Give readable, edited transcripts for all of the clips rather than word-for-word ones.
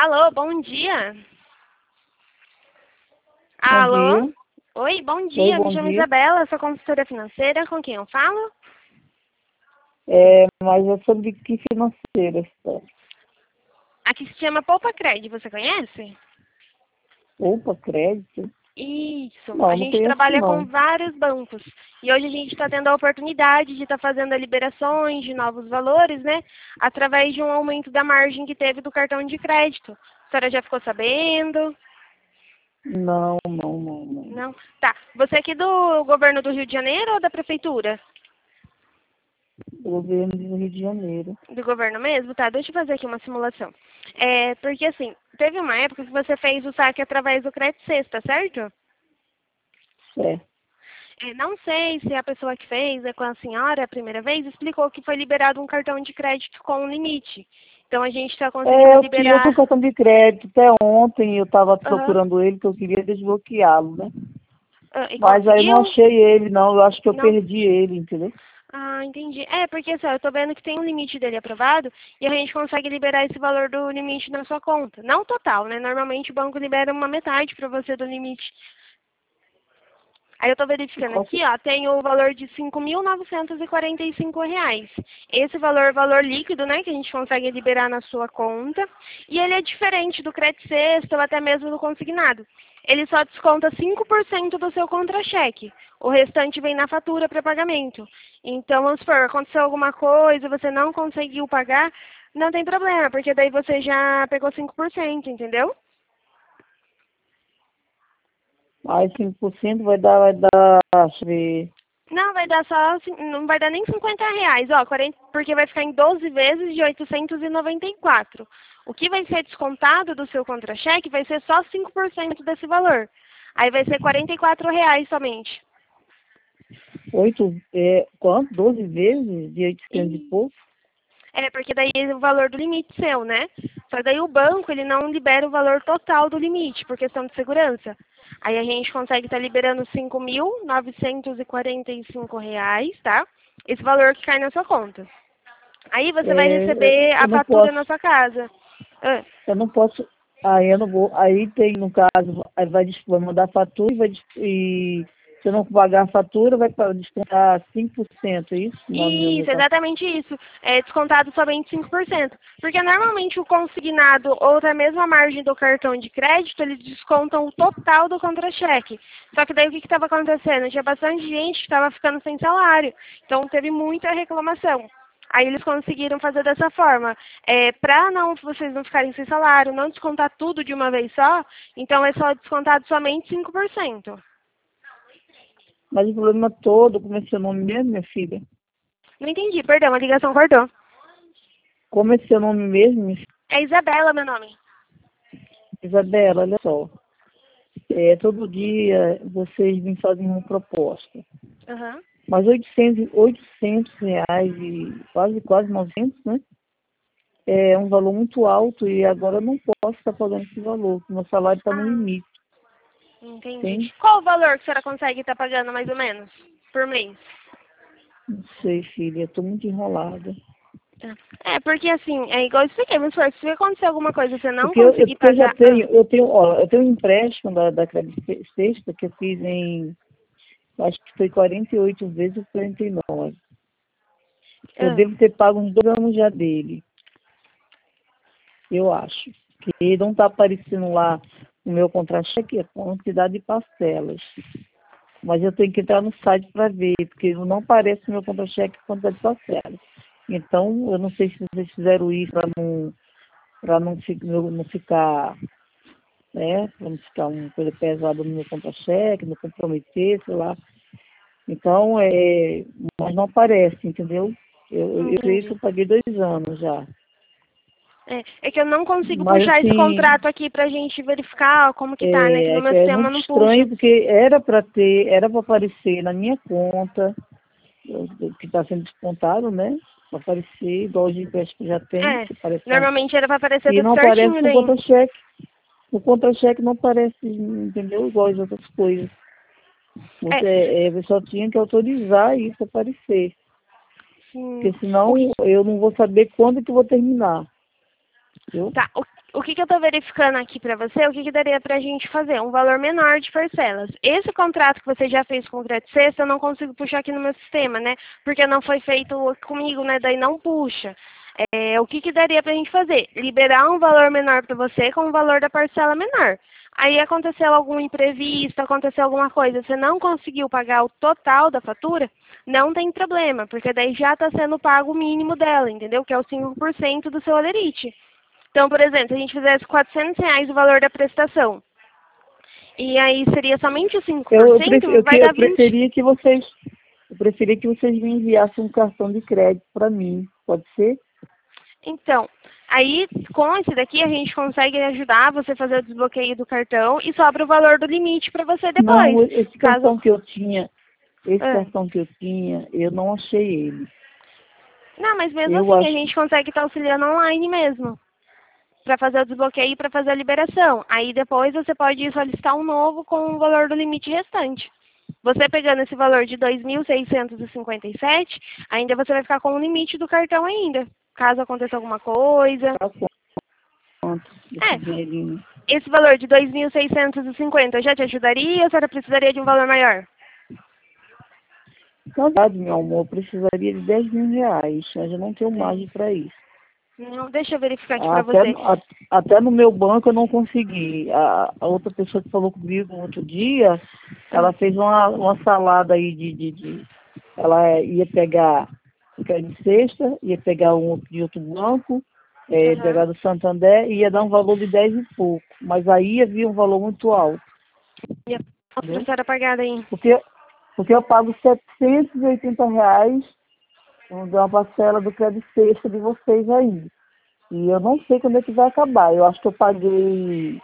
Alô, bom dia. Bom Alô? dia. Oi, bom Oi, dia. Me bom chamo dia. Isabela, sou consultora financeira. Com quem eu falo? Mas é sobre que financeira está? Aqui se chama Poupa Cred, você conhece? Opa, crédito? Isso. A Não, não gente conheço trabalha com não. vários bancos. E hoje a gente está tendo a oportunidade de estar fazendo a liberações de novos valores, né? Através de um aumento da margem que teve do cartão de crédito. A senhora já ficou sabendo? Não, não, não, não. Não? Tá. Você é aqui do governo do Rio de Janeiro ou da prefeitura? Governo do Rio de Janeiro. Do governo mesmo? Tá, deixa eu fazer aqui uma simulação. Porque assim, teve uma época que você fez o saque através do Crédito Sexta, certo? Certo. Não sei se a pessoa que fez, com a senhora, a primeira vez, explicou que foi liberado um cartão de crédito com um limite. Então a gente está conseguindo Eu tenho liberar. cartão de crédito. Até ontem eu estava Aham. procurando ele, que eu queria desbloqueá-lo, né? E Mas aí eu não conseguiu? achei ele, não. Eu acho que eu Não? perdi ele, entendeu? Ah, entendi. Porque assim, ó, eu tô vendo que tem um limite dele aprovado e a gente consegue liberar esse valor do limite na sua conta. Não total, né? Normalmente o banco libera uma metade para você do limite. Aí eu estou verificando Qual aqui, ó, tem o valor de R$ 5.945. Esse valor líquido, né, que a gente consegue liberar na sua conta. E ele é diferente do crédito sexto ou até mesmo do consignado. Ele só desconta 5% do seu contra-cheque. O restante vem na fatura para pagamento. Então, vamos supor, aconteceu alguma coisa, você não conseguiu pagar, não tem problema, porque daí você já pegou 5%, entendeu? mais 5% vai dar, deixa eu ver. Não, vai dar só, não vai dar nem R$ 50, ó, 40, porque vai ficar em 12 vezes de 894. O que vai ser descontado do seu contra-cheque vai ser só 5% desse valor. Aí vai ser R$ 44 somente. Quanto? 12 vezes de 800 e E pouco? porque daí é o valor do limite seu, né? Só que daí o banco, ele não libera o valor total do limite, por questão de segurança. Aí a gente consegue estar liberando R$ 5.945, tá? Esse valor que cai na sua conta. Aí você vai receber a Eu não fatura posso. na sua casa. Ah, Eu não posso. Aí eu não vou. Aí tem, no caso, aí vai mandar a fatura e se eu não pagar a fatura, descontar 5%, é isso? No meu Isso, cartão. exatamente isso. É descontado somente 5%. Porque normalmente o consignado ou até mesmo a margem do cartão de crédito, eles descontam o total do contra-cheque. Só que daí o que estava acontecendo? Tinha bastante gente que estava ficando sem salário. Então teve muita reclamação. Aí eles conseguiram fazer dessa forma. Para não vocês não ficarem sem salário, não descontar tudo de uma vez só, então é só descontado somente 5%. Mas o problema todo, como é seu nome mesmo, minha filha? Não entendi, perdão, a ligação cortou. Como é seu nome mesmo, minha filha? É Isabela, meu nome. Isabela, olha só. Todo dia vocês me fazem uma proposta. Aham. Mas R$ 800 e quase 900, né? É um valor muito alto e agora eu não posso estar pagando esse valor, porque meu salário está no Ah, limite, entendi. entende? Qual o valor que a senhora consegue estar pagando, mais ou menos, por mês? Não sei, filha, estou muito enrolada. Tá. Porque assim, é igual eu expliquei, mas se acontecer alguma coisa e você não conseguir Porque eu já pagar. tenho, eu tenho um empréstimo da Credit Sexta que eu fiz acho que foi 48 vezes ou 49. Eu Ah, devo ter pago uns 2 anos já dele, eu acho. Que não está aparecendo lá no meu contra-cheque a quantidade de parcelas. Mas eu tenho que entrar no site para ver, porque não aparece no meu contra-cheque a quantidade de parcelas. Então, eu não sei se vocês fizeram isso para não ficar, né, para não ficar uma coisa pesada no meu contra-cheque, não comprometer, sei lá. Então, mas não aparece, entendeu? Eu creio que entendi. eu paguei 2 anos já. É que eu não consigo Mas puxar esse assim, contrato aqui pra gente verificar como que tá, né? Que no meu é sistema muito não puxa. estranho, porque era para aparecer na minha conta, que está sendo descontado, né? Para aparecer, igual os empréstimos que já tem, É, que aparece lá. normalmente era pra aparecer E tudo não aparece certinho no daí. contra-cheque. O contra-cheque não aparece, entendeu? Igual as outras coisas. É, Você só tinha que autorizar isso aparecer. sim. Porque senão eu não vou saber quando que eu vou terminar. Entendeu? Tá. o que eu estou verificando aqui para você, o que daria para a gente fazer? Um valor menor de parcelas. Esse contrato que você já fez com o Crédito Sexta, eu não consigo puxar aqui no meu sistema, né? Porque não foi feito comigo, né? Daí não puxa. O que daria para a gente fazer? Liberar um valor menor para você com o valor da parcela menor. Aí aconteceu algum imprevisto, aconteceu alguma coisa, você não conseguiu pagar o total da fatura, não tem problema, porque daí já está sendo pago o mínimo dela, entendeu? Que é o 5% do seu holerite. Então, por exemplo, se a gente fizesse R$ 400 o valor da prestação, e aí seria somente o 5%, vai dar 20. Eu preferia que vocês me enviassem um cartão de crédito para mim, pode ser? Então, aí com esse daqui a gente consegue ajudar você a fazer o desbloqueio do cartão e sobra o valor do limite para você depois. Não, esse cartão que eu tinha, eu não achei ele. Não, mas mesmo assim, a gente consegue estar auxiliando online mesmo, para fazer o desbloqueio e para fazer a liberação. Aí depois você pode solicitar um novo com o valor do limite restante. Você pegando esse valor de 2.657, ainda você vai ficar com o limite do cartão ainda, caso aconteça alguma coisa. Esse valor de 2.650 já te ajudaria ou a senhora precisaria de um valor maior? Na verdade, meu amor, eu precisaria de R$ 10.000, mas eu não tenho margem para isso. Não, deixa eu verificar aqui para você. Até no meu banco eu não consegui. A outra pessoa que falou comigo no outro dia, ela fez uma salada aí ela ia pegar o crédito sexta, ia pegar um de outro banco, ia pegar do Santander e ia dar um valor de 10 e pouco. Mas aí havia um valor muito alto. E a senhora pagada aí? Porque eu pago R$ 780 de uma parcela do crédito sexta de vocês aí. E eu não sei quando é que vai acabar. Eu acho que eu paguei,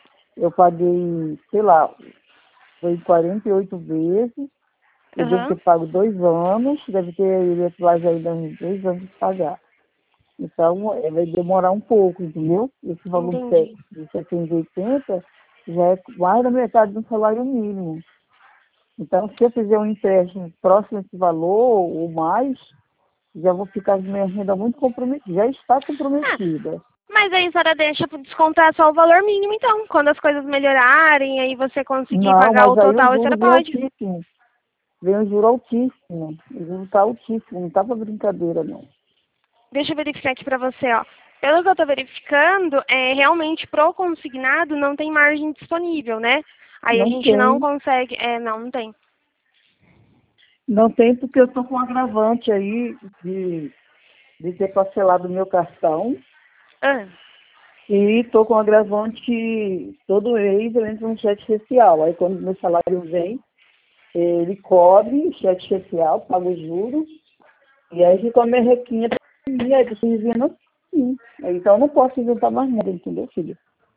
sei lá, foi 48 vezes. Eu devo ter pago 2 anos, deve ter mais ainda uns 2 anos de pagar. Então, vai demorar um pouco, entendeu? Esse valor de 780 já é mais da metade do salário mínimo. Então, se eu fizer um empréstimo próximo a esse valor ou mais, já vou ficar com minha renda muito comprometida, já está comprometida. Mas aí a senhora deixa para descontar só o valor mínimo, então. Quando as coisas melhorarem, aí você conseguir pagar o total, a senhora pode. Vem um juro altíssimo. O juro está altíssimo, não está para brincadeira, não. Deixa eu verificar aqui para você, ó. Pelo que eu estou verificando, realmente pro consignado não tem margem disponível, né? Aí a gente não consegue. Não tem. Não tem porque eu estou com um agravante aí de ter parcelado o meu cartão. E estou com um agravante que todo mês eu entro no cheque especial. Aí quando meu salário vem, ele cobre o cheque especial, paga os juros, e aí fica a merrequinha para mim, aí preciso dizendo assim. Então eu não posso inventar mais nada, entendeu, filha?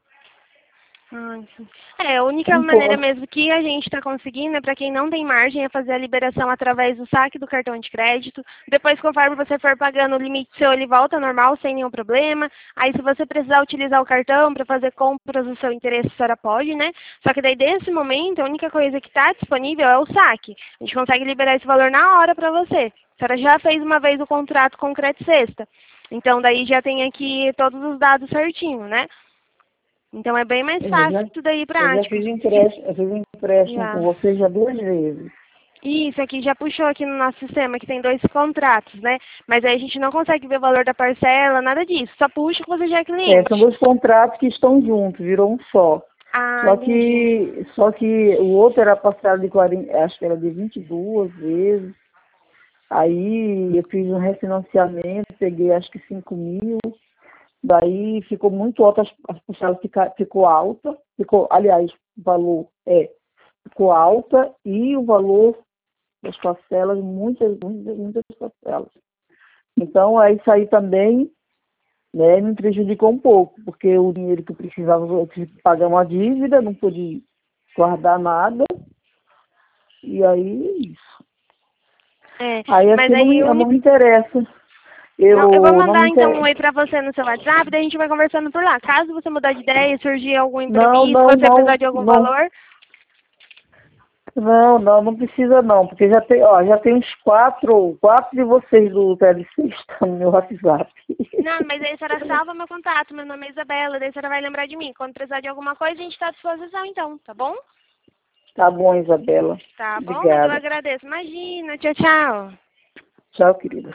A única maneira mesmo que a gente está conseguindo, para quem não tem margem, é fazer a liberação através do saque do cartão de crédito. Depois, conforme você for pagando o limite seu, ele volta normal, sem nenhum problema. Aí, se você precisar utilizar o cartão para fazer compras do seu interesse, a senhora pode, né? Só que daí, desse momento, a única coisa que está disponível é o saque. A gente consegue liberar esse valor na hora para você. A senhora já fez uma vez o contrato com o Crédito Sexta. Então, daí já tem aqui todos os dados certinho, né? Então é bem mais fácil tudo aí prático. Eu já fiz empréstimo com você já 2 vezes. Isso, aqui já puxou aqui no nosso sistema, que tem 2 contratos, né? Mas aí a gente não consegue ver o valor da parcela, nada disso. Só puxa que você já é cliente. São 2 contratos que estão juntos, virou um só. Só que o outro era parcelado de 40, acho que era de 22 vezes. Aí eu fiz um refinanciamento, peguei acho que 5.000. Daí ficou muito alta, as parcelas ficou alta, aliás, o valor ficou alta e o valor das parcelas, muitas parcelas. Então, aí isso aí também, né, me prejudicou um pouco, porque o dinheiro que eu precisava, eu tive que pagar uma dívida, não pude guardar nada, e aí isso. Aí aquilo não me interessa. Eu vou mandar então um oi pra você no seu WhatsApp, daí a gente vai conversando por lá. Caso você mudar de ideia, surgir algum imprevisto, você precisar de algum valor. Não precisa não, porque já tem uns quatro de vocês do TLC estão no meu WhatsApp. Não, mas aí a senhora salva meu contato, meu nome é Isabela, daí a senhora vai lembrar de mim. Quando precisar de alguma coisa, a gente está à disposição então, tá bom? Tá bom, Isabela. Tá bom, mas eu Obrigada. agradeço. Imagina, tchau, tchau. Tchau, querida.